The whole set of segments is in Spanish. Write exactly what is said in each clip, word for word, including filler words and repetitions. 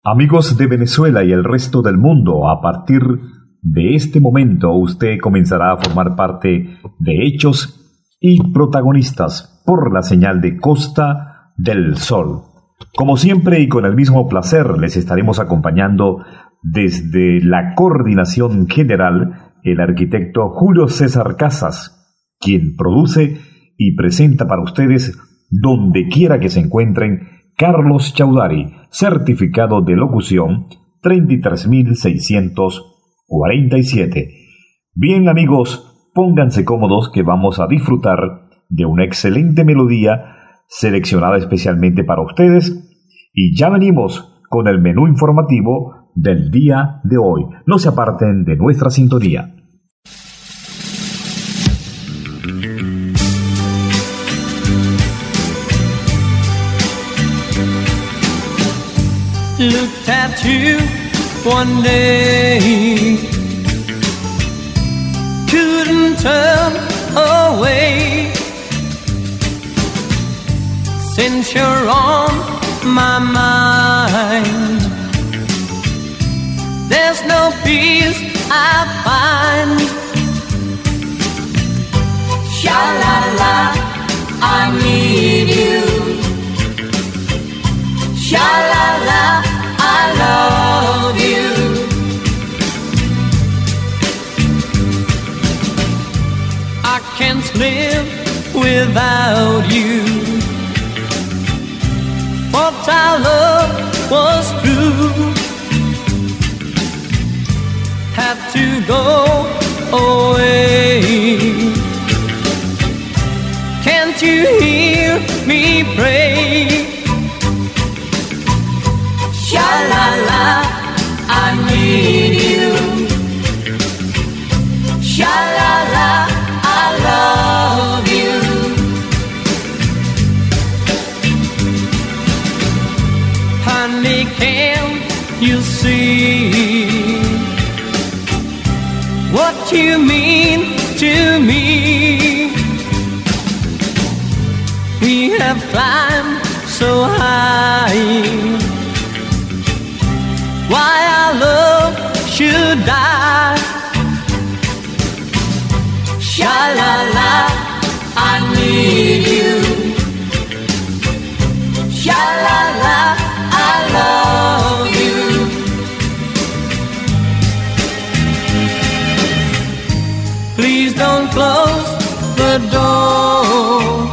Amigos de Venezuela y el resto del mundo, a partir de este momento usted comenzará a formar parte de Hechos y Protagonistas por la señal de Costa del Sol. Como siempre y con el mismo placer, les estaremos acompañando desde la coordinación general el arquitecto Julio César Casas, quien produce y presenta para ustedes, donde quiera que se encuentren, Carlos Chaudhary, certificado de locución treinta y tres mil seiscientos cuarenta y siete. Bien, amigos, pónganse cómodos que vamos a disfrutar de una excelente melodía seleccionada especialmente para ustedes y ya venimos con el menú informativo del día de hoy. No se aparten de nuestra sintonía. Looked at you one day, couldn't turn away, since you're on my mind, there's no peace I find. Sha-la-la, I need you. Sha-la-la, I love you. I can't live without you. Thought our love was true. Had to go away. Can't you hear me pray? Sha-la-la, I need you. Sha-la-la, I love you. Honey, can't you see what you mean to me? We have climbed so high. Why our love should die? Sha-la-la, I need you. Sha-la-la, I love you. Please don't close the door.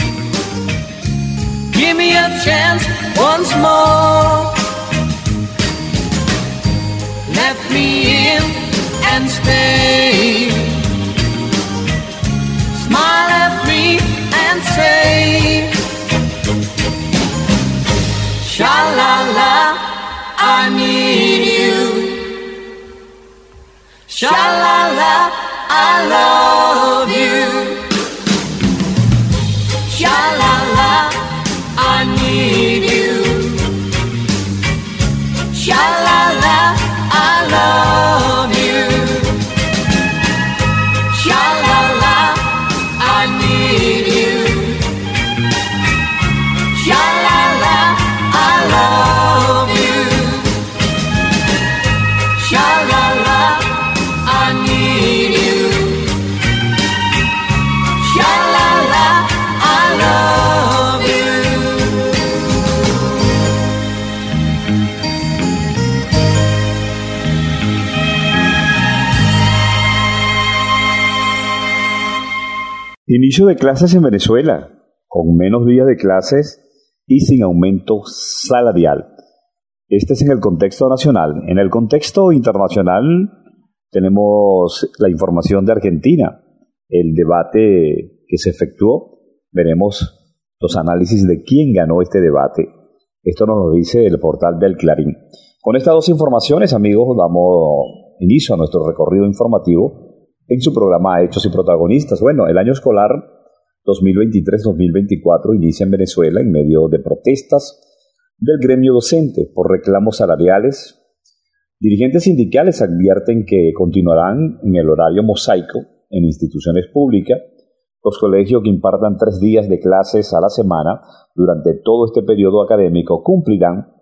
Give me a chance once more. Let me in and stay. Smile at me and say, Sha-la-la, I need you. Sha-la-la, I love you. Sha-la-la, I need you. Sha-la-la, I love you. Sha-la-la, I need you. Sha-la-la, I love you. Sha-la-la, I need you. Sha-la-la, I love you. Inicio de clases en Venezuela, con menos días de clases y sin aumento salarial. Este es en el contexto nacional. En el contexto internacional tenemos la información de Argentina, el debate que se efectuó. Veremos los análisis de quién ganó este debate. Esto nos lo dice el portal del Clarín. Con estas dos informaciones, amigos, damos inicio a nuestro recorrido informativo en su programa Hechos y Protagonistas. Bueno, el año escolar dos mil veintitrés dos mil veinticuatro inicia en Venezuela en medio de protestas del gremio docente por reclamos salariales. Dirigentes sindicales advierten que continuarán en el horario mosaico en instituciones públicas. Los colegios que impartan tres días de clases a la semana durante todo este periodo académico cumplirán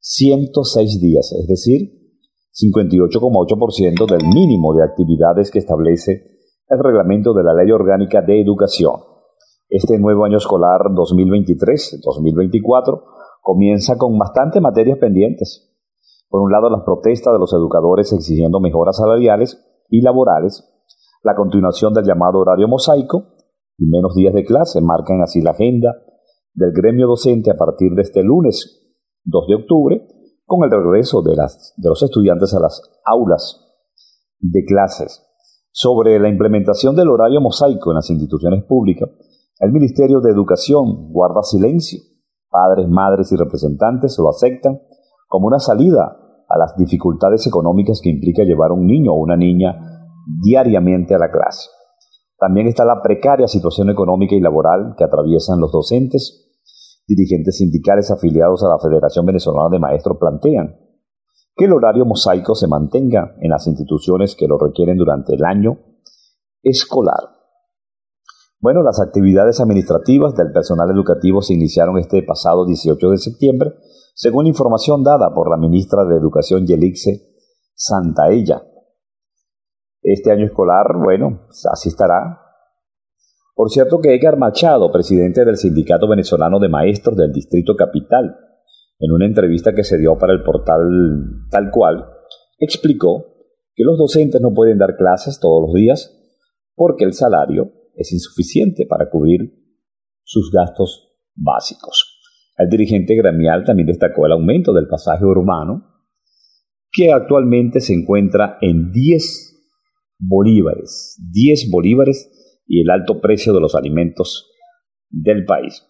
ciento seis días, es decir, cincuenta y ocho coma ocho por ciento del mínimo de actividades que establece el reglamento de la Ley Orgánica de Educación. Este nuevo año escolar dos mil veintitrés dos mil veinticuatro comienza con bastantes materias pendientes. Por un lado, las protestas de los educadores exigiendo mejoras salariales y laborales, la continuación del llamado horario mosaico y menos días de clase marcan así la agenda del gremio docente a partir de este lunes dos de octubre, con el regreso de, las, de los estudiantes a las aulas de clases. Sobre la implementación del horario mosaico en las instituciones públicas, el Ministerio de Educación guarda silencio. Padres, madres y representantes lo aceptan como una salida a las dificultades económicas que implica llevar a un niño o una niña diariamente a la clase. También está la precaria situación económica y laboral que atraviesan los docentes. Dirigentes sindicales afiliados a la Federación Venezolana de Maestros plantean que el horario mosaico se mantenga en las instituciones que lo requieren durante el año escolar. Bueno, las actividades administrativas del personal educativo se iniciaron este pasado dieciocho de septiembre, según información dada por la ministra de Educación Yelixe Santaella. Este año escolar, bueno, así estará. Por cierto que Edgar Machado, presidente del Sindicato Venezolano de Maestros del Distrito Capital, en una entrevista que se dio para el portal Tal Cual, explicó que los docentes no pueden dar clases todos los días porque el salario es insuficiente para cubrir sus gastos básicos. El dirigente gremial también destacó el aumento del pasaje urbano, que actualmente se encuentra en diez bolívares, diez bolívares y el alto precio de los alimentos del país.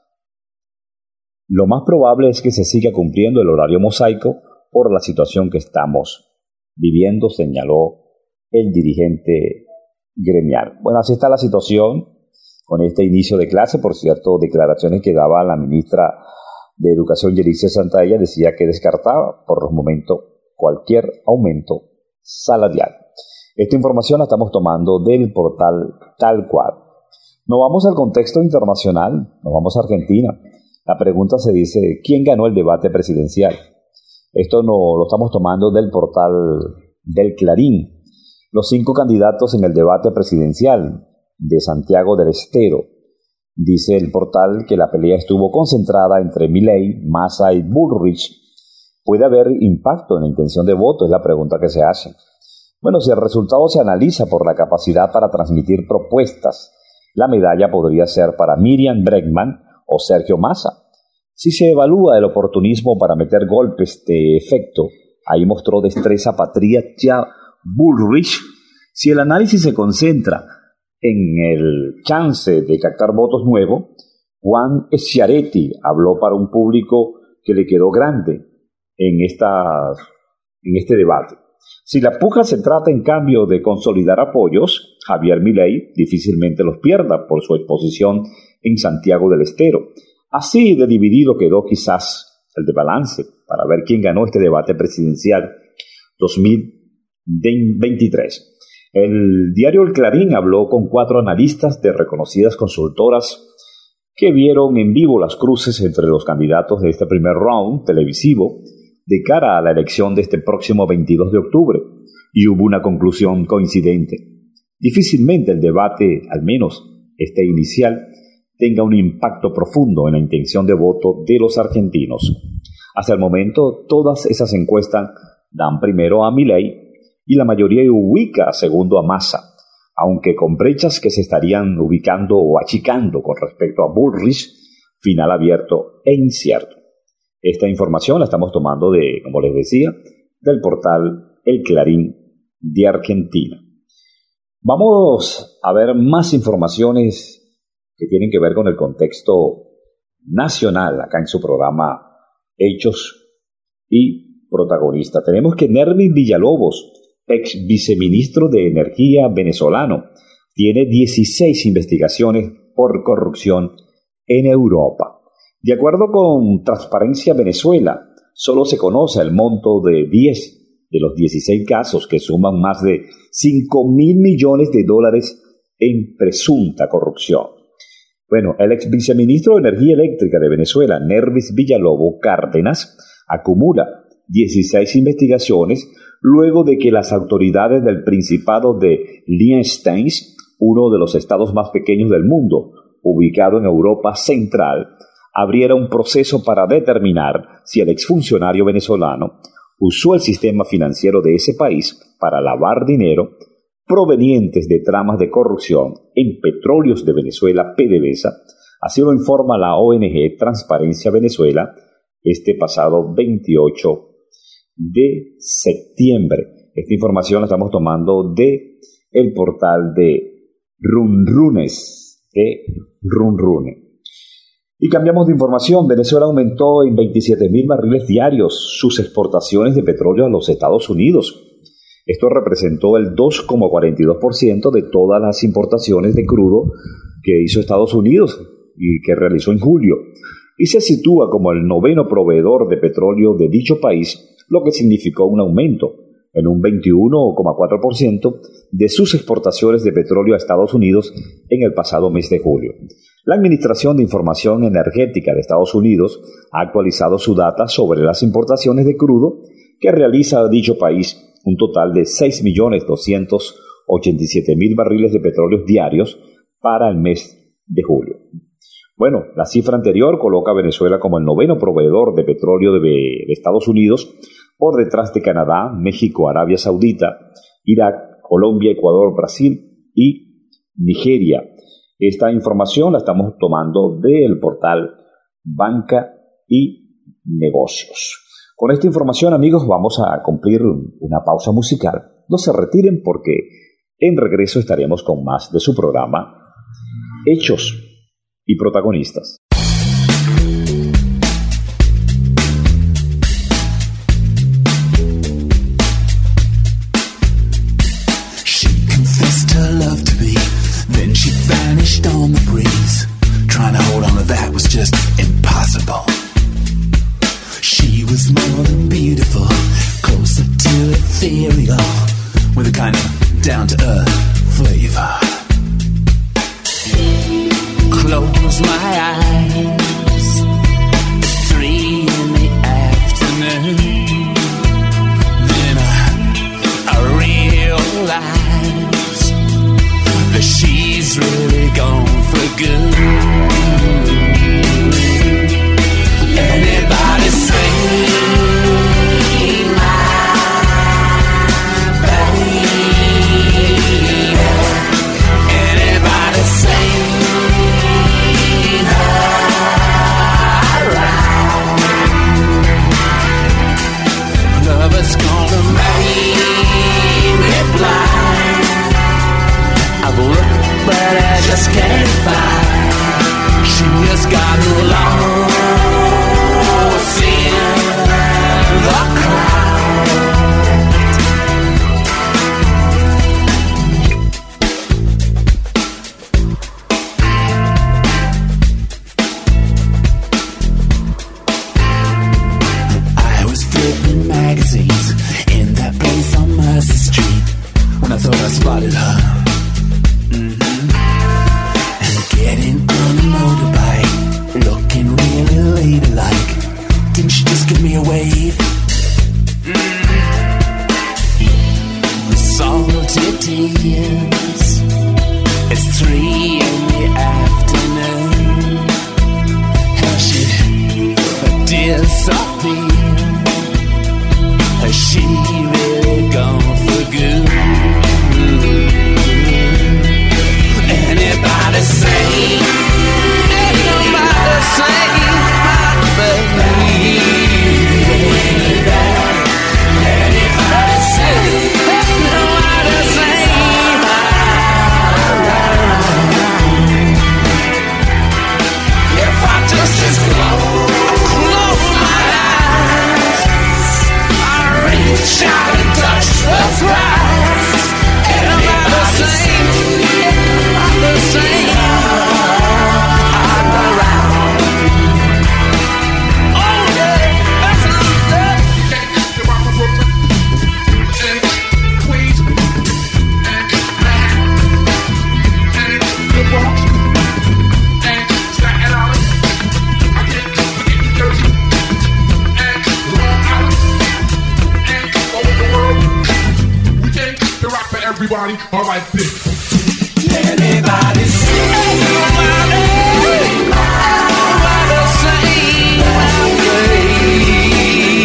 Lo más probable es que se siga cumpliendo el horario mosaico por la situación que estamos viviendo, señaló el dirigente gremial. Bueno, así está la situación con este inicio de clase. Por cierto, declaraciones que daba la ministra de Educación, Yelixe Santaella, decía que descartaba por los momentos cualquier aumento salarial. Esta información la estamos tomando del portal Tal Cual. Nos vamos al contexto internacional, nos vamos a Argentina. La pregunta se dice, ¿quién ganó el debate presidencial? Esto no, lo estamos tomando del portal del Clarín. Los cinco candidatos en el debate presidencial de Santiago del Estero. Dice el portal que la pelea estuvo concentrada entre Milei, Massa y Bullrich. ¿Puede haber impacto en la intención de voto? Es la pregunta que se hace. Bueno, si el resultado se analiza por la capacidad para transmitir propuestas, la medalla podría ser para Miriam Bregman o Sergio Massa. Si se evalúa el oportunismo para meter golpes de efecto, ahí mostró destreza Patricia Bullrich. Si el análisis se concentra en el chance de captar votos nuevos, Juan Schiaretti habló para un público que le quedó grande en, esta, en este debate. Si la puja se trata, en cambio, de consolidar apoyos, Javier Milei difícilmente los pierda por su exposición en Santiago del Estero. Así de dividido quedó quizás el de balance para ver quién ganó este debate presidencial dos mil veintitrés. El diario El Clarín habló con cuatro analistas de reconocidas consultoras que vieron en vivo las cruces entre los candidatos de este primer round televisivo de cara a la elección de este próximo veintidós de octubre, y hubo una conclusión coincidente. Difícilmente el debate, al menos este inicial, tenga un impacto profundo en la intención de voto de los argentinos. Hasta el momento, todas esas encuestas dan primero a Milei y la mayoría ubica segundo a Massa, aunque con brechas que se estarían ubicando o achicando con respecto a Bullrich, final abierto e incierto. Esta información la estamos tomando de, como les decía, del portal El Clarín de Argentina. Vamos a ver más informaciones que tienen que ver con el contexto nacional acá en su programa Hechos y Protagonistas. Tenemos que Nervis Villalobos, ex viceministro de Energía venezolano, tiene dieciséis investigaciones por corrupción en Europa. De acuerdo con Transparencia Venezuela, solo se conoce el monto de diez de los dieciséis casos que suman más de cinco mil millones de dólares en presunta corrupción. Bueno, el ex viceministro de Energía Eléctrica de Venezuela, Nervis Villalobos Cárdenas, acumula dieciséis investigaciones luego de que las autoridades del Principado de Liechtenstein, uno de los estados más pequeños del mundo, ubicado en Europa Central, abriera un proceso para determinar si el exfuncionario venezolano usó el sistema financiero de ese país para lavar dinero provenientes de tramas de corrupción en Petróleos de Venezuela, PDVSA. Así lo informa la O N G Transparencia Venezuela este pasado veintiocho de septiembre. Esta información la estamos tomando de el portal de Runrunes, de Runrune. Y cambiamos de información. Venezuela aumentó en veintisiete mil barriles diarios sus exportaciones de petróleo a los Estados Unidos. Esto representó el dos coma cuarenta y dos por ciento de todas las importaciones de crudo que hizo Estados Unidos y que realizó en julio, y se sitúa como el noveno proveedor de petróleo de dicho país, lo que significó un aumento en un veintiuno coma cuatro por ciento de sus exportaciones de petróleo a Estados Unidos en el pasado mes de julio. La Administración de Información Energética de Estados Unidos ha actualizado su data sobre las importaciones de crudo que realiza dicho país, un total de seis millones doscientos ochenta y siete mil barriles de petróleo diarios para el mes de julio. Bueno, la cifra anterior coloca a Venezuela como el noveno proveedor de petróleo de, de Estados Unidos, por detrás de Canadá, México, Arabia Saudita, Irak, Colombia, Ecuador, Brasil y Nigeria. Esta información la estamos tomando del portal Banca y Negocios. Con esta información, amigos, vamos a cumplir una pausa musical. No se retiren porque en regreso estaremos con más de su programa Hechos y Protagonistas. Then she vanished on the breeze. Trying to hold on to that was just impossible. She was more than beautiful, closer to ethereal, with a kind of down-to-earth flavor. Close my eyes, three in the afternoon. Then I, I realized she's really gone for good. Anybody sing my baby? Anybody sing her right? Love is gonna make me blind. I've looked, but I just can't find. She has gotten lost in the crowd. I was flipping magazines in that place on Mercy Street when I thought I spotted her. Getting on a motorbike, looking really ladylike. Didn't she just give me a wave? Mm-hmm. Salty tears. It's three in the afternoon. How she disappeared? Has she really gone for good? Anybody say, anybody say, my baby. Anybody say, anybody say, my everybody, all right, this. Everybody sing. Everybody, everybody sing my way.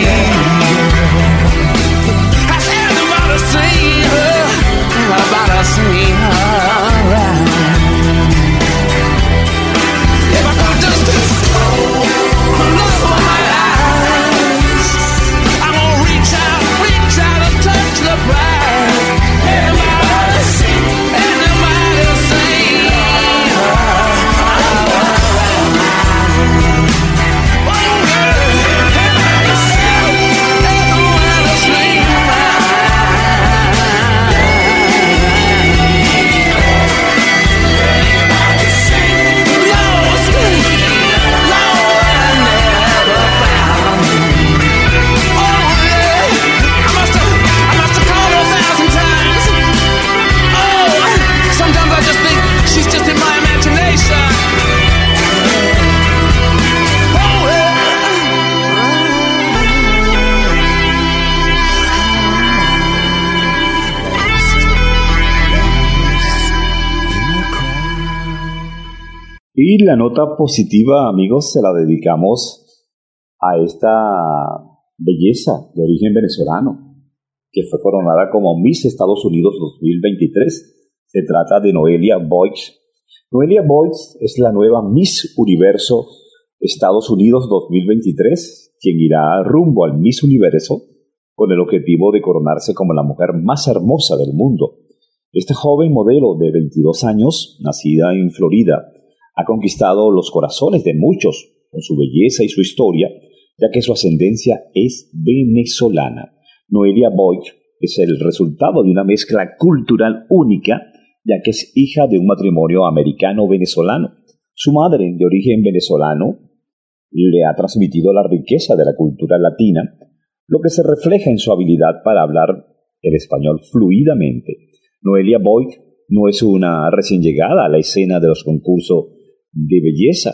I said everybody sing her, everybody sing her right. If I could just close my eyes, I'm gonna reach out, reach out and touch the prize. Everybody sing, everybody sing. Y la nota positiva, amigos, se la dedicamos a esta belleza de origen venezolano, que fue coronada como Miss Estados Unidos dos mil veintitrés. Se trata de Noelia Boyce. Noelia Boyce es la nueva Miss Universo Estados Unidos dos mil veintitrés, quien irá rumbo al Miss Universo con el objetivo de coronarse como la mujer más hermosa del mundo. Esta joven modelo de veintidós años, nacida en Florida, ha conquistado los corazones de muchos con su belleza y su historia, ya que su ascendencia es venezolana. Noelia Boyce es el resultado de una mezcla cultural única, ya que es hija de un matrimonio americano-venezolano. Su madre, de origen venezolano, le ha transmitido la riqueza de la cultura latina, lo que se refleja en su habilidad para hablar el español fluidamente. Noelia Boyce no es una recién llegada a la escena de los concursos de belleza.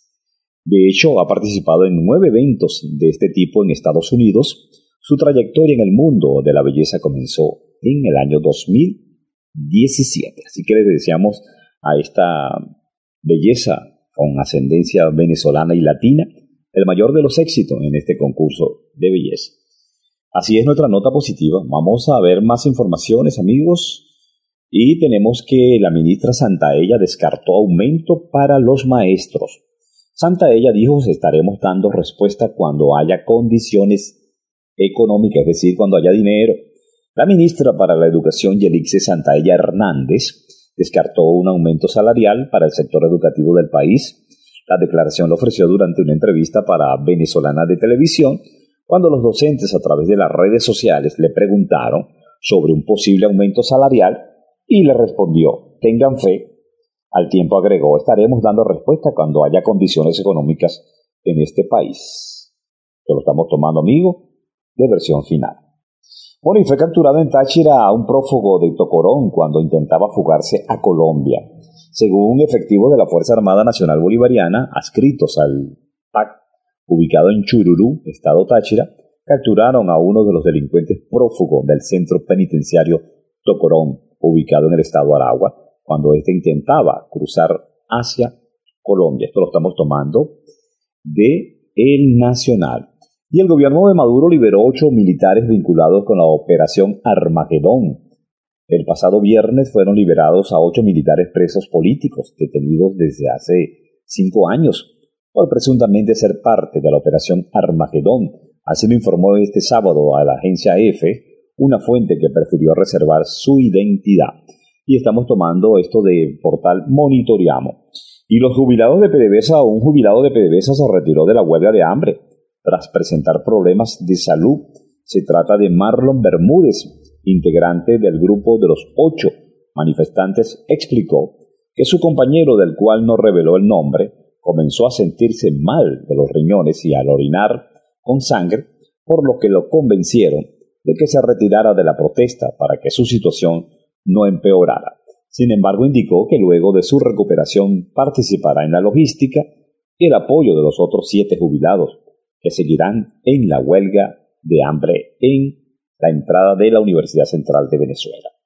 De hecho, ha participado en nueve eventos de este tipo en Estados Unidos. Su trayectoria en el mundo de la belleza comenzó en el año dos mil diecisiete. Así que les deseamos a esta belleza con ascendencia venezolana y latina el mayor de los éxitos en este concurso de belleza. Así es nuestra nota positiva. Vamos a ver más informaciones, amigos. Y tenemos que la ministra Santaella descartó aumento para los maestros. Santaella dijo: estaremos dando respuesta cuando haya condiciones económicas, es decir, cuando haya dinero. La ministra para la Educación, Yelixe Santaella Hernández, descartó un aumento salarial para el sector educativo del país. La declaración la ofreció durante una entrevista para Venezolana de Televisión, cuando los docentes a través de las redes sociales le preguntaron sobre un posible aumento salarial, y le respondió: tengan fe. Al tiempo agregó: estaremos dando respuesta cuando haya condiciones económicas en este país. Que lo estamos tomando, amigo, de versión final. Bueno, y fue capturado en Táchira a un prófugo de Tocorón cuando intentaba fugarse a Colombia. Según efectivos de la Fuerza Armada Nacional Bolivariana, adscritos al P A C, ubicado en Chururú, estado Táchira, capturaron a uno de los delincuentes prófugos del centro penitenciario Tocorón, ubicado en el estado Aragua, cuando éste intentaba cruzar hacia Colombia. Esto lo estamos tomando de El Nacional. Y el gobierno de Maduro liberó ocho militares vinculados con la operación Armagedón. El pasado viernes fueron liberados a ocho militares presos políticos detenidos desde hace cinco años por presuntamente ser parte de la operación Armagedón. Así lo informó este sábado a la agencia E F E una fuente que prefirió reservar su identidad. Y estamos tomando esto de portal Monitoreamos. Y los jubilados de PDVSA, un jubilado de PDVSA se retiró de la huelga de hambre tras presentar problemas de salud. Se trata de Marlon Bermúdez, integrante del grupo de los ocho manifestantes. Explicó que su compañero, del cual no reveló el nombre, comenzó a sentirse mal de los riñones y al orinar con sangre, por lo que lo convencieron de que se retirara de la protesta para que su situación no empeorara. Sin embargo, indicó que luego de su recuperación participará en la logística y el apoyo de los otros siete jubilados que seguirán en la huelga de hambre en la entrada de la Universidad Central de Venezuela.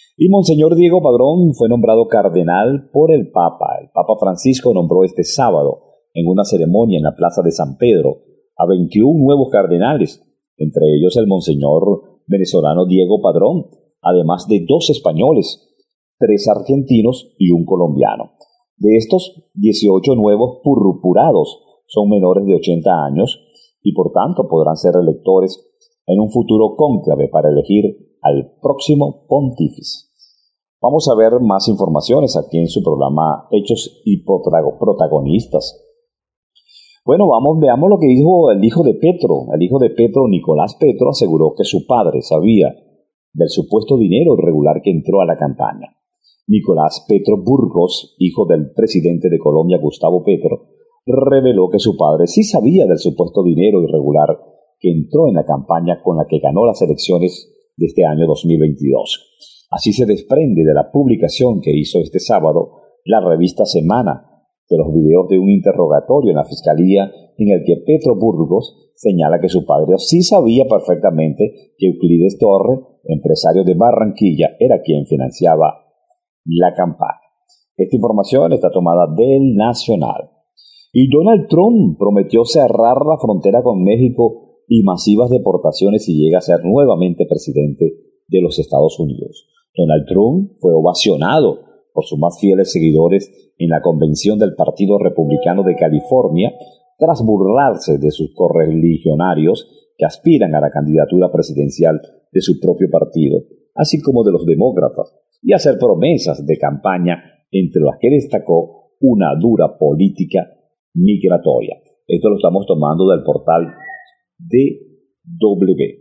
Y Monseñor Diego Padrón fue nombrado cardenal por el Papa. El Papa Francisco nombró este sábado, en una ceremonia en la Plaza de San Pedro, a veintiún nuevos cardenales, entre ellos el Monseñor venezolano Diego Padrón, además de dos españoles, tres argentinos y un colombiano. De estos, dieciocho nuevos purpurados son menores de ochenta años y por tanto podrán ser electores en un futuro cónclave para elegir al próximo pontífice. Vamos a ver más informaciones aquí en su programa Hechos y Protagonistas. Bueno, vamos, veamos lo que dijo el hijo de Petro. El hijo de Petro, Nicolás Petro, aseguró que su padre sabía del supuesto dinero irregular que entró a la campaña. Nicolás Petro Burgos, hijo del presidente de Colombia, Gustavo Petro, reveló que su padre sí sabía del supuesto dinero irregular que entró en la campaña con la que ganó las elecciones de este año dos mil veintidós. Así se desprende de la publicación que hizo este sábado la revista Semana, de los videos de un interrogatorio en la Fiscalía en el que Petro Burgos señala que su padre sí sabía perfectamente que Euclides Torre, empresario de Barranquilla, era quien financiaba la campaña. Esta información está tomada del Nacional. Y Donald Trump prometió cerrar la frontera con México y masivas deportaciones si llega a ser nuevamente presidente de los Estados Unidos. Donald Trump fue ovacionado por sus más fieles seguidores en la convención del Partido Republicano de California, tras burlarse de sus correligionarios que aspiran a la candidatura presidencial de su propio partido, así como de los demócratas, y hacer promesas de campaña, entre las que destacó una dura política migratoria. Esto lo estamos tomando del portal D W.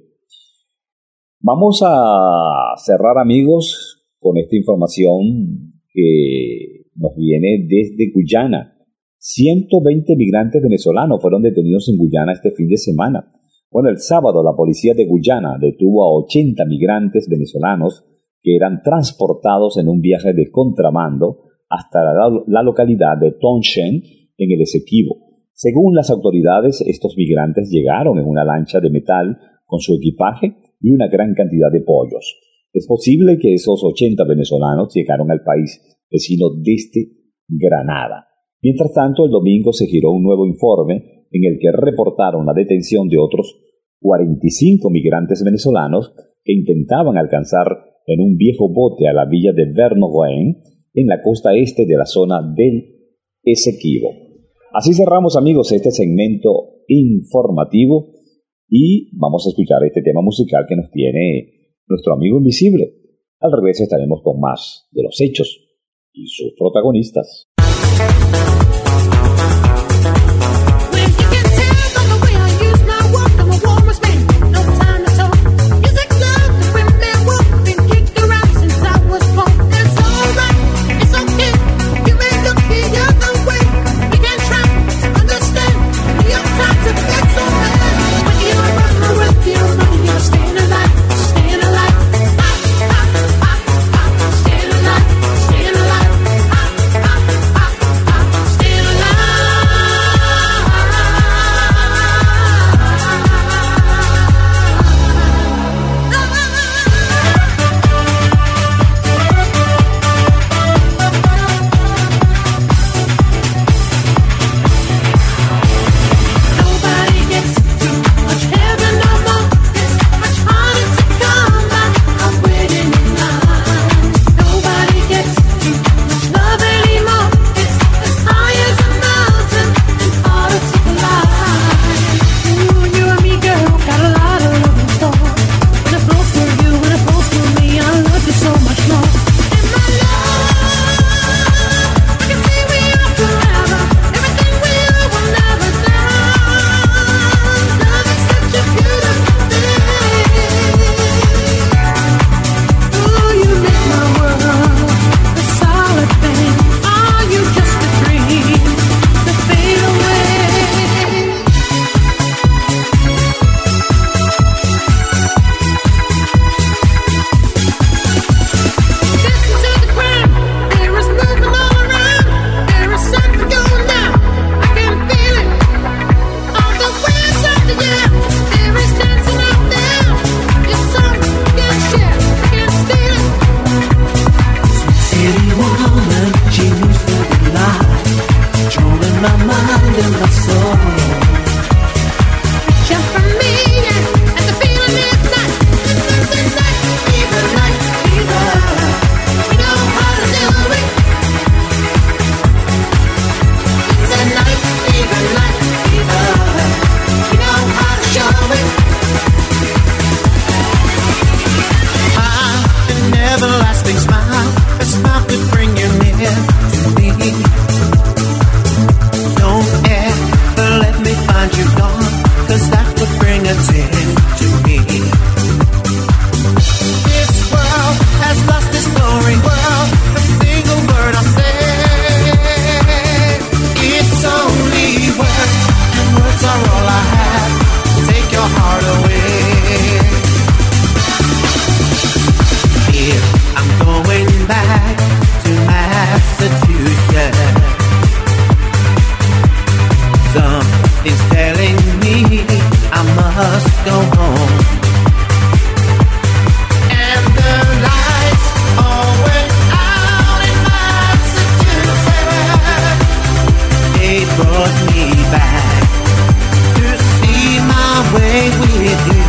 Vamos a cerrar, amigos, con esta información que nos viene desde Guyana. ciento veinte migrantes venezolanos fueron detenidos en Guyana este fin de semana. Bueno, el sábado la policía de Guyana detuvo a ochenta migrantes venezolanos que eran transportados en un viaje de contrabando hasta la, la localidad de Tongshen, en el Esequibo. Según las autoridades, estos migrantes llegaron en una lancha de metal con su equipaje y una gran cantidad de pollos. Es posible que esos ochenta venezolanos llegaron al país vecino desde Granada. Mientras tanto, el domingo se giró un nuevo informe en el que reportaron la detención de otros cuarenta y cinco migrantes venezolanos que intentaban alcanzar en un viejo bote a la villa de Vernogoen, en la costa este de la zona del Esequibo. Así cerramos, amigos, este segmento informativo y vamos a escuchar este tema musical que nos tiene nuestro amigo invisible. Al regreso estaremos con más de los hechos y sus protagonistas. Staying alive. everlasting smile, a smile could bring you near to me. Don't ever let me find you gone, 'cause that would bring a tear to me. This world has lost its glory, world, a single word I say. It's only words, and words are all I have. Take your heart away. Here I'm going back to Massachusetts. Something's telling me I must go home. And the lights all went out in Massachusetts. They brought me back to see my way with you.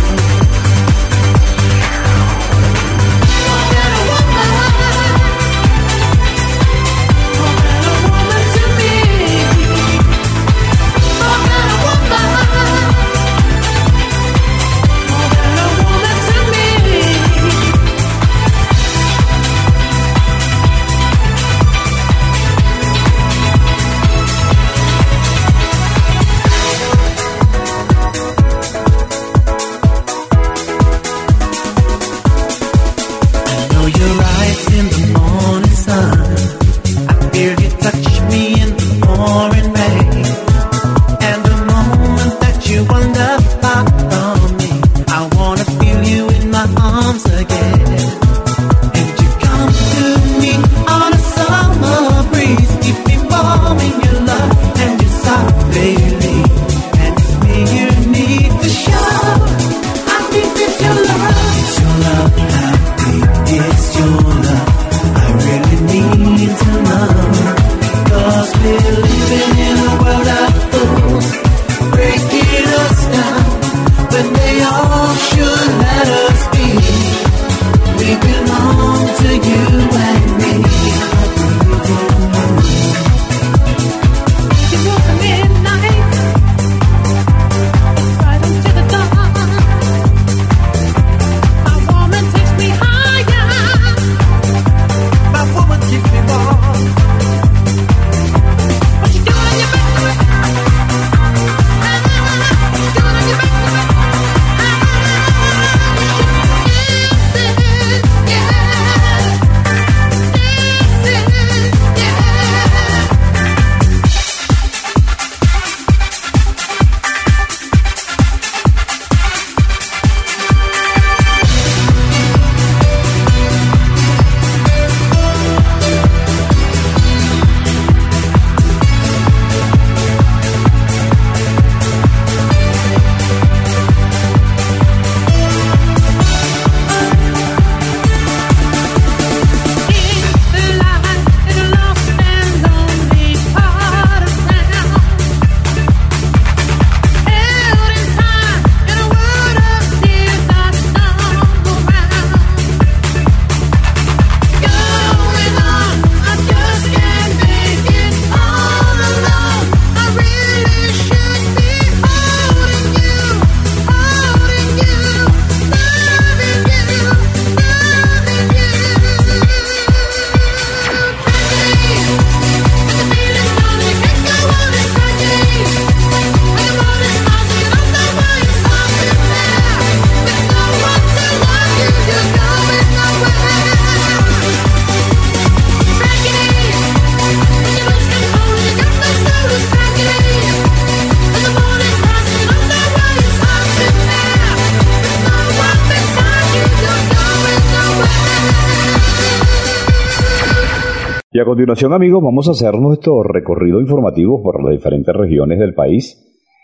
Y a continuación, amigos, vamos a hacer nuestro recorrido informativo por las diferentes regiones del país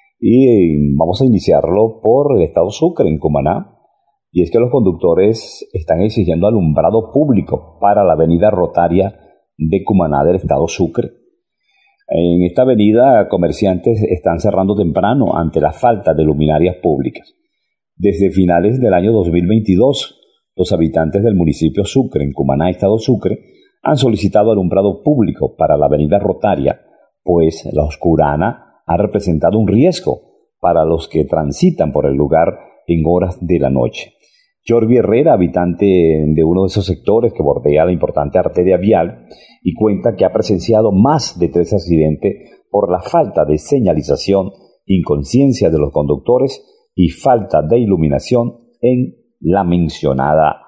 y vamos a iniciarlo por el estado Sucre, en Cumaná. Y es que los conductores están exigiendo alumbrado público para la avenida Rotaria de Cumaná del estado Sucre. En esta avenida, comerciantes están cerrando temprano ante la falta de luminarias públicas. Desde finales del año dos mil veintidós, los habitantes del municipio Sucre, en Cumaná, estado Sucre, han solicitado alumbrado público para la avenida Rotaria, pues la oscurana ha representado un riesgo para los que transitan por el lugar en horas de la noche. Jorge Herrera, habitante de uno de esos sectores que bordea la importante arteria vial, y cuenta que ha presenciado más de tres accidentes por la falta de señalización, inconsciencia de los conductores y falta de iluminación en la mencionada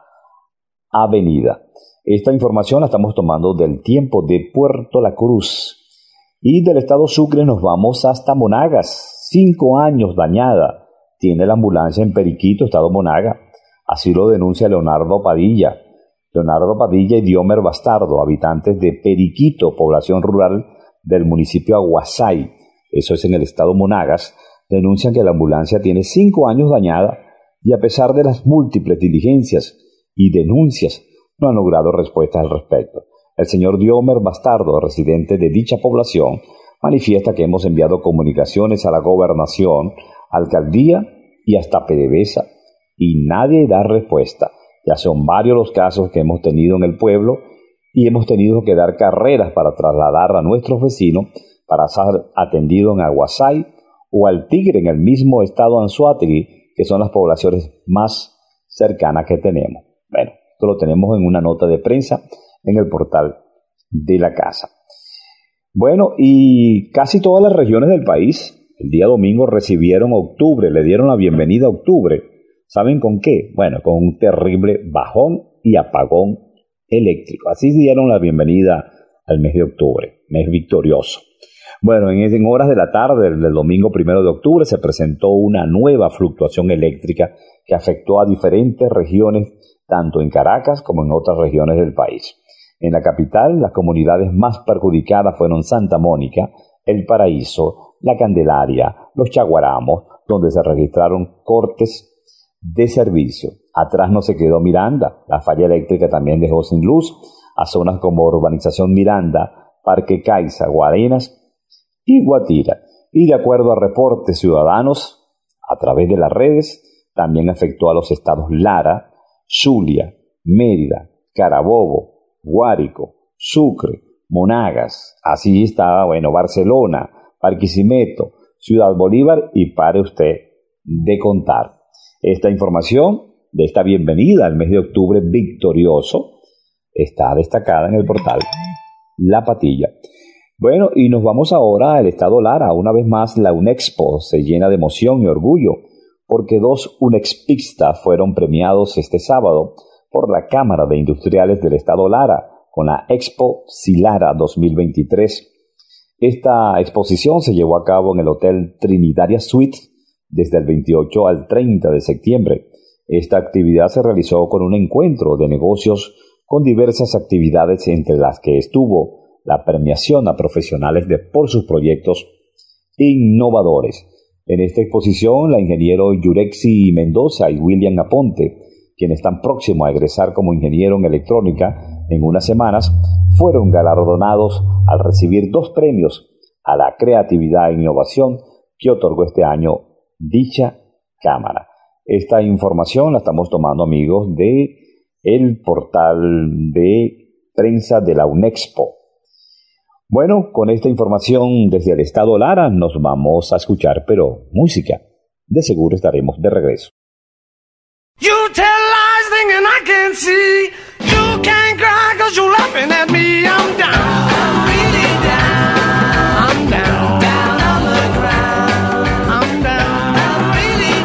avenida. Esta información la estamos tomando del Tiempo de Puerto La Cruz. Y del estado Sucre nos vamos hasta Monagas. Cinco años dañada tiene la ambulancia en Periquito, estado Monagas. Así lo denuncia Leonardo Padilla. Leonardo Padilla y Diomer Bastardo, habitantes de Periquito, población rural del municipio Aguasay, eso es en el estado Monagas, denuncian que la ambulancia tiene cinco años dañada y a pesar de las múltiples diligencias y denuncias, no han logrado respuesta al respecto. El señor Diomer Bastardo, residente de dicha población, manifiesta que hemos enviado comunicaciones a la gobernación, alcaldía y hasta PDVSA, y nadie da respuesta. Ya son varios los casos que hemos tenido en el pueblo y hemos tenido que dar carreras para trasladar a nuestros vecinos para ser atendidos en Aguasay o al Tigre en el mismo estado Anzoátegui, que son las poblaciones más cercanas que tenemos. Bueno, esto lo tenemos en una nota de prensa en el portal de la casa. Bueno, y casi todas las regiones del país el día domingo recibieron octubre, le dieron la bienvenida a octubre. ¿Saben con qué? Bueno, con un terrible bajón y apagón eléctrico. Así dieron la bienvenida al mes de octubre, mes victorioso. Bueno, en, en horas de la tarde del domingo primero de octubre se presentó una nueva fluctuación eléctrica que afectó a diferentes regiones, tanto en Caracas como en otras regiones del país. En la capital, las comunidades más perjudicadas fueron Santa Mónica, El Paraíso, La Candelaria, Los Chaguaramos, donde se registraron cortes de servicio. Atrás no se quedó Miranda, la falla eléctrica también dejó sin luz a zonas como Urbanización Miranda, Parque Caiza, Guarenas y Guatira. Y de acuerdo a reportes ciudadanos a través de las redes, también afectó a los estados Lara, Zulia, Mérida, Carabobo, Guárico, Sucre, Monagas, así está, bueno, Barcelona, Barquisimeto, Ciudad Bolívar y pare usted de contar. Esta información de esta bienvenida al mes de octubre victorioso está destacada en el portal La Patilla. Bueno, y nos vamos ahora al estado Lara. Una vez más, la UNEXPO se llena de emoción y orgullo porque dos unexpistas fueron premiados este sábado por la Cámara de Industriales del estado Lara con la Expo Silara dos mil veintitrés. Esta exposición se llevó a cabo en el Hotel Trinitaria Suite desde el veintiocho al treinta de septiembre. Esta actividad se realizó con un encuentro de negocios con diversas actividades, entre las que estuvo la premiación a profesionales de, por sus proyectos innovadores. En esta exposición, la ingeniero Yurexi Mendoza y William Aponte, quienes están próximos a egresar como ingeniero en electrónica en unas semanas, fueron galardonados al recibir dos premios a la creatividad e innovación que otorgó este año dicha cámara. Esta información la estamos tomando, amigos, de el portal de prensa de la UNEXPO. Bueno, con esta información desde el estado Lara nos vamos a escuchar, pero música. De seguro estaremos de regreso. You tell lies thinking I can't see. You can't cry cause you're laughing at me. I'm down, I'm really down. I'm down, down on the ground. I'm down, I'm really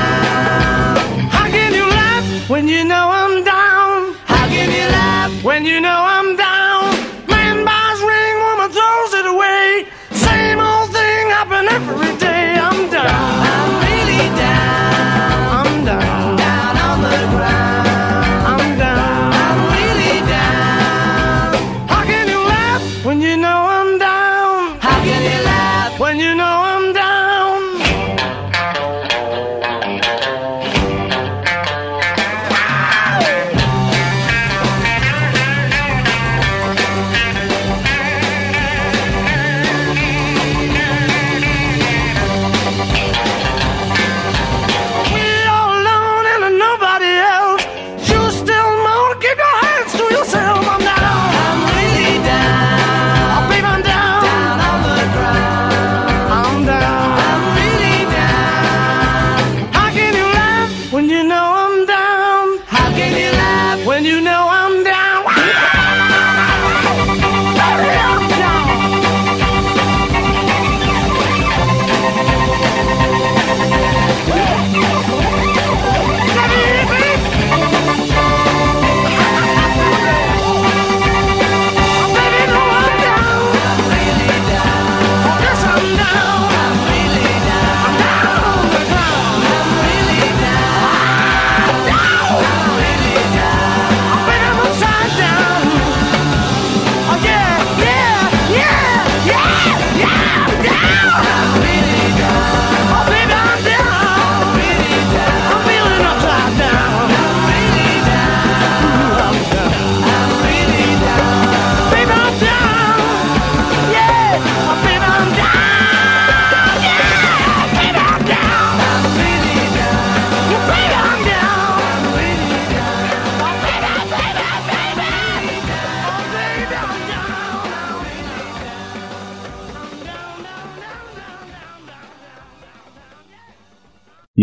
down. How can you laugh when you know I'm down? How can you laugh when you know I'm down? Man buys ring, woman throws it away. Same old thing happen every day. I'm down, I'm really down. I'm down, down on the ground. I'm down, I'm really down. How can you laugh when you know I'm down? How can you laugh when you know I'm down?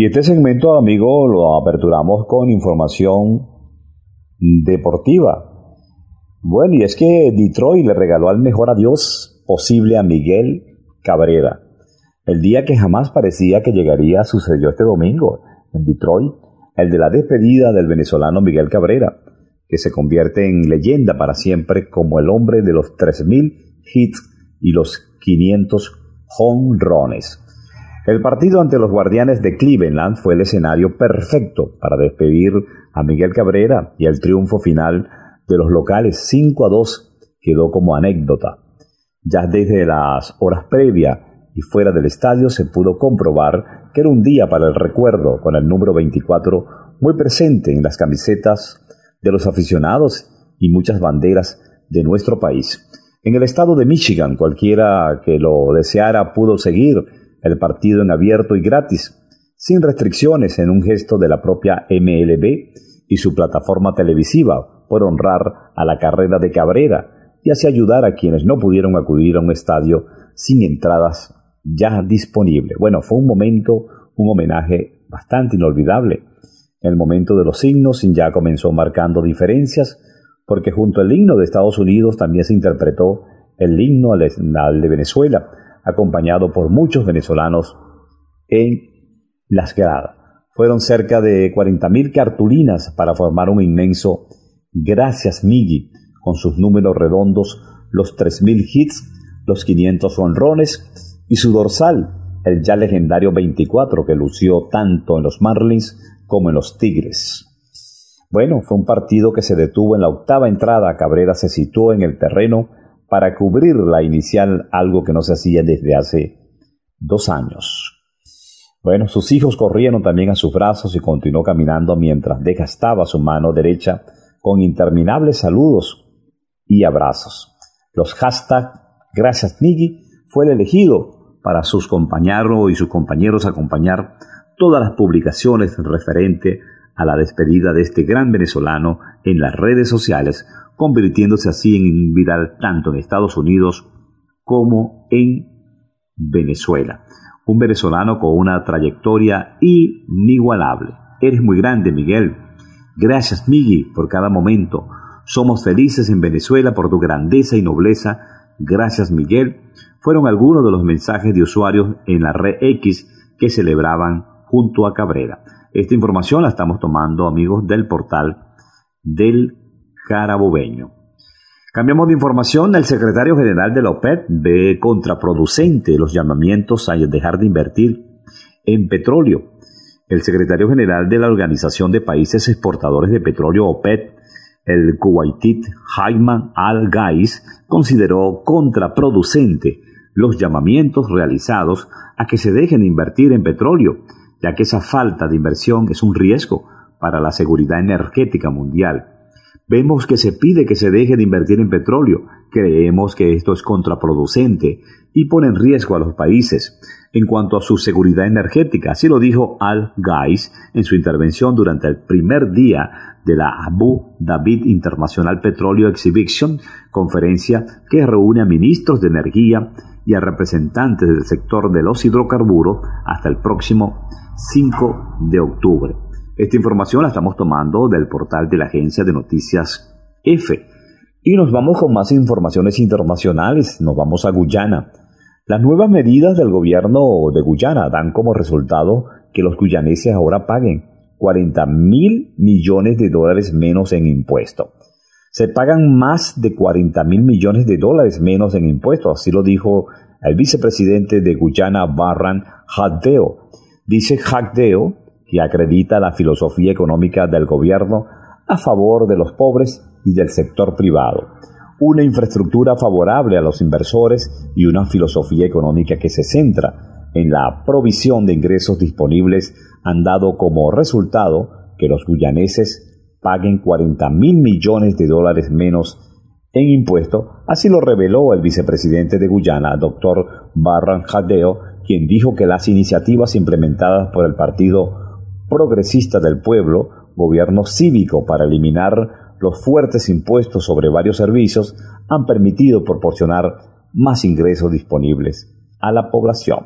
Y este segmento, amigo, lo aperturamos con información deportiva. Bueno, y es que Detroit le regaló el mejor adiós posible a Miguel Cabrera. El día que jamás parecía que llegaría sucedió este domingo en Detroit, el de la despedida del venezolano Miguel Cabrera, que se convierte en leyenda para siempre como el hombre de los tres mil hits y los quinientos jonrones. El partido ante los Guardianes de Cleveland fue el escenario perfecto para despedir a Miguel Cabrera, y el triunfo final de los locales cinco a dos quedó como anécdota. Ya desde las horas previas y fuera del estadio se pudo comprobar que era un día para el recuerdo, con el número veinticuatro muy presente en las camisetas de los aficionados y muchas banderas de nuestro país. En el estado de Michigan, cualquiera que lo deseara pudo seguir el partido en abierto y gratis, sin restricciones, en un gesto de la propia M L B y su plataforma televisiva, por honrar a la carrera de Cabrera y así ayudar a quienes no pudieron acudir a un estadio sin entradas ya disponibles. Bueno, fue un momento, un homenaje bastante inolvidable. El momento de los signos ya comenzó marcando diferencias, porque junto al himno de Estados Unidos también se interpretó el himno al de Venezuela, acompañado por muchos venezolanos en las gradas. Fueron cerca de cuarenta mil cartulinas para formar un inmenso "Gracias Miggy", con sus números redondos, los tres mil hits, los quinientos honrones y su dorsal, el ya legendario veinticuatro, que lució tanto en los Marlins como en los Tigres. Bueno, fue un partido que se detuvo en la octava entrada. Cabrera se situó en el terreno para cubrir la inicial, algo que no se hacía desde hace dos años. Bueno, sus hijos corrieron también a sus brazos y continuó caminando mientras desgastaba su mano derecha con interminables saludos y abrazos. Los hashtag "Gracias Miggy" fue el elegido para sus compañeros y sus compañeros acompañar todas las publicaciones referente a la despedida de este gran venezolano en las redes sociales, convirtiéndose así en viral tanto en Estados Unidos como en Venezuela. Un venezolano con una trayectoria inigualable. Eres muy grande, Miguel. Gracias, Miggy, por cada momento. Somos felices en Venezuela por tu grandeza y nobleza. Gracias, Miguel. Fueron algunos de los mensajes de usuarios en la red X que celebraban junto a Cabrera. Esta información la estamos tomando, amigos, del portal del Carabobeño. Cambiamos de información. El secretario general de la OPEP ve contraproducente los llamamientos a dejar de invertir en petróleo. El secretario general de la Organización de Países Exportadores de Petróleo OPEP, el kuwaitit Ayman Al-Gais, consideró contraproducente los llamamientos realizados a que se dejen de invertir en petróleo, ya que esa falta de inversión es un riesgo para la seguridad energética mundial. Vemos que se pide que se deje de invertir en petróleo. Creemos que esto es contraproducente y pone en riesgo a los países en cuanto a su seguridad energética. Así lo dijo Al-Gais en su intervención durante el primer día de la Abu Dhabi International Petroleum Exhibition, conferencia que reúne a ministros de energía y a representantes del sector de los hidrocarburos hasta el próximo cinco de octubre. Esta información la estamos tomando del portal de la agencia de noticias EFE. Y nos vamos con más informaciones internacionales. Nos vamos a Guyana. Las nuevas medidas del gobierno de Guyana dan como resultado que los guyaneses ahora paguen cuarenta mil millones de dólares menos en impuestos. Se pagan más de cuarenta mil millones de dólares menos en impuestos. Así lo dijo el vicepresidente de Guyana, Barran Jagdeo. Dice Jagdeo que acredita la filosofía económica del gobierno a favor de los pobres y del sector privado, una infraestructura favorable a los inversores y una filosofía económica que se centra en la provisión de ingresos disponibles han dado como resultado que los guyaneses paguen cuarenta mil millones de dólares menos en impuestos. Así lo reveló el vicepresidente de Guyana, doctor Barran Jagdeo, quien dijo que las iniciativas implementadas por el Partido Progresista del Pueblo, gobierno cívico para eliminar los fuertes impuestos sobre varios servicios, han permitido proporcionar más ingresos disponibles a la población.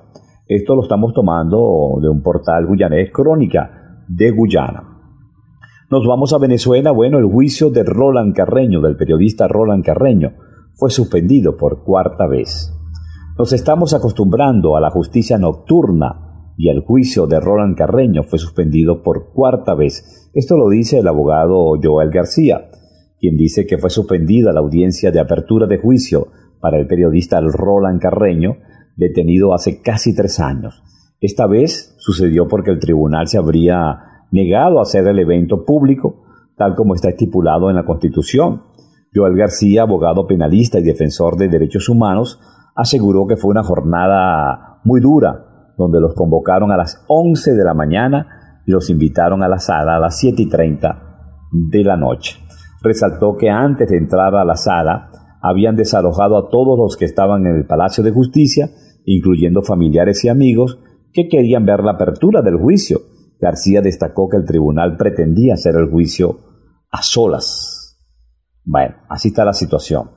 Esto lo estamos tomando de un portal guyanés, Crónica de Guyana. Nos vamos a Venezuela. Bueno, el juicio de Roland Carreño, del periodista Roland Carreño, fue suspendido por cuarta vez. Nos estamos acostumbrando a la justicia nocturna y el juicio de Roland Carreño fue suspendido por cuarta vez. Esto lo dice el abogado Joel García, quien dice que fue suspendida la audiencia de apertura de juicio para el periodista Roland Carreño, detenido hace casi tres años. Esta vez sucedió porque el tribunal se habría negado a hacer el evento público, tal como está estipulado en la Constitución. Joel García, abogado penalista y defensor de derechos humanos, aseguró que fue una jornada muy dura, donde los convocaron a las once de la mañana y los invitaron a la sala a las siete y treinta de la noche. Resaltó que antes de entrar a la sala habían desalojado a todos los que estaban en el Palacio de Justicia, incluyendo familiares y amigos que querían ver la apertura del juicio. García destacó que el tribunal pretendía hacer el juicio a solas. Bueno, así está la situación.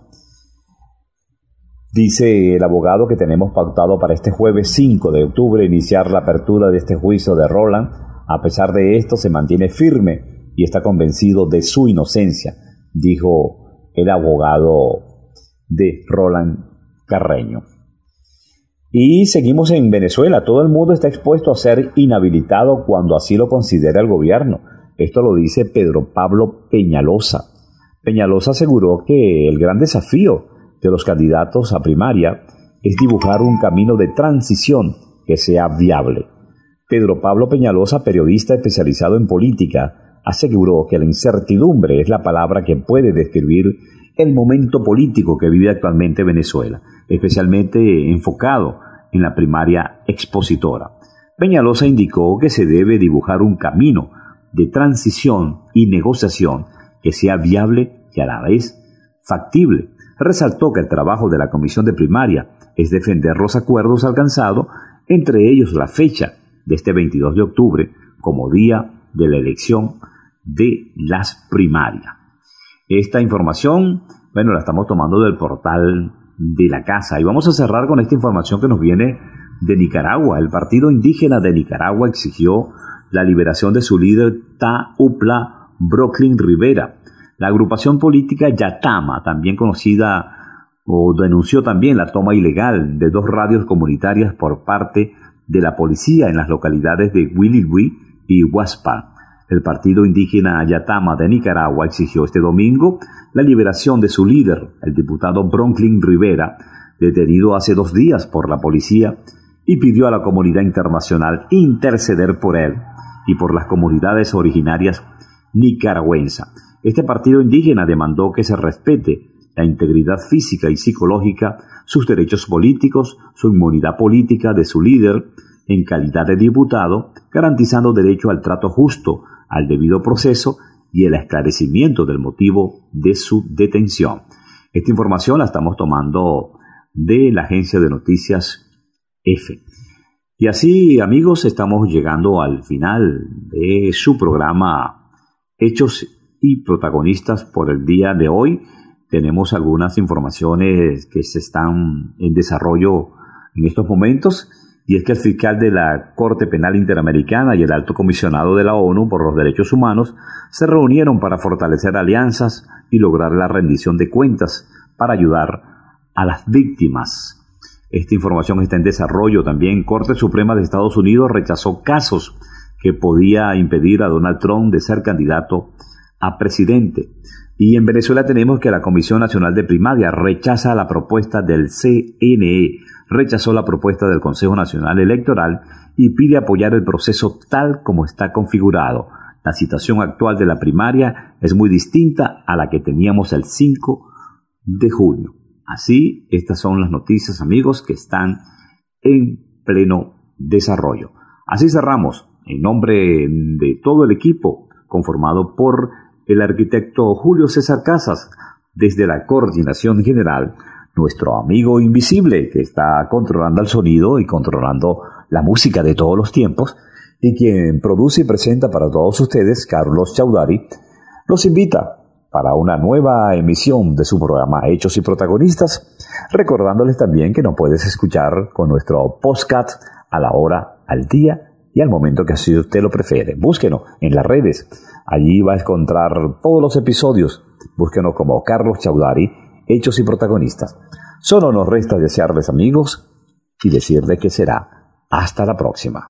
Dice el abogado que tenemos pautado para este jueves cinco de octubre iniciar la apertura de este juicio de Roland. A pesar de esto, se mantiene firme y está convencido de su inocencia, dijo el abogado de Roland Carreño. Y seguimos en Venezuela. Todo el mundo está expuesto a ser inhabilitado cuando así lo considera el gobierno. Esto lo dice Pedro Pablo Peñalosa. Peñalosa aseguró que el gran desafío de los candidatos a primaria es dibujar un camino de transición que sea viable. Pedro Pablo Peñalosa, periodista especializado en política, aseguró que la incertidumbre es la palabra que puede describir el momento político que vive actualmente Venezuela, especialmente enfocado en la primaria expositora. Peñalosa indicó que se debe dibujar un camino de transición y negociación que sea viable y a la vez factible. Resaltó que el trabajo de la Comisión de Primaria es defender los acuerdos alcanzados, entre ellos la fecha de este veintidós de octubre como día de la elección de las primarias. Esta información, bueno, la estamos tomando del portal de la casa. Y vamos a cerrar con esta información que nos viene de Nicaragua. El Partido Indígena de Nicaragua exigió la liberación de su líder Taupla Brooklyn Rivera. La agrupación política Yatama, también conocida o denunció también la toma ilegal de dos radios comunitarias por parte de la policía en las localidades de Huililhuí y Huaspa. El Partido Indígena Yatama de Nicaragua exigió este domingo la liberación de su líder, el diputado Brooklyn Rivera, detenido hace dos días por la policía, y pidió a la comunidad internacional interceder por él y por las comunidades originarias nicaragüenses. Este partido indígena demandó que se respete la integridad física y psicológica, sus derechos políticos, su inmunidad política de su líder en calidad de diputado, garantizando derecho al trato justo, al debido proceso y el esclarecimiento del motivo de su detención. Esta información la estamos tomando de la agencia de noticias F. Y así, amigos, estamos llegando al final de su programa Hechos y Protagonistas por el día de hoy. Tenemos algunas informaciones que se están en desarrollo en estos momentos, y es que el fiscal de la Corte Penal Interamericana y el alto comisionado de la ONU por los Derechos Humanos se reunieron para fortalecer alianzas y lograr la rendición de cuentas para ayudar a las víctimas. Esta información está en desarrollo. También Corte Suprema de Estados Unidos rechazó casos que podía impedir a Donald Trump de ser candidato a presidente. Y en Venezuela tenemos que la Comisión Nacional de Primaria rechaza la propuesta del C N E, rechazó la propuesta del Consejo Nacional Electoral y pide apoyar el proceso tal como está configurado. La situación actual de la primaria es muy distinta a la que teníamos el cinco de junio. Así, estas son las noticias, amigos, que están en pleno desarrollo. Así cerramos, en nombre de todo el equipo, conformado por el arquitecto Julio César Casas, desde la coordinación general, nuestro amigo invisible que está controlando el sonido y controlando la música de todos los tiempos, y quien produce y presenta para todos ustedes, Carlos Chaudhary, los invita para una nueva emisión de su programa Hechos y Protagonistas, recordándoles también que nos puedes escuchar con nuestro podcast a la hora, al día y al momento que así usted lo prefiere. Búsquenos en las redes, allí va a encontrar todos los episodios. Búsquenos como Carlos Chaudhary, Hechos y Protagonistas. Solo nos resta desearles, amigos, y decirles que será hasta la próxima.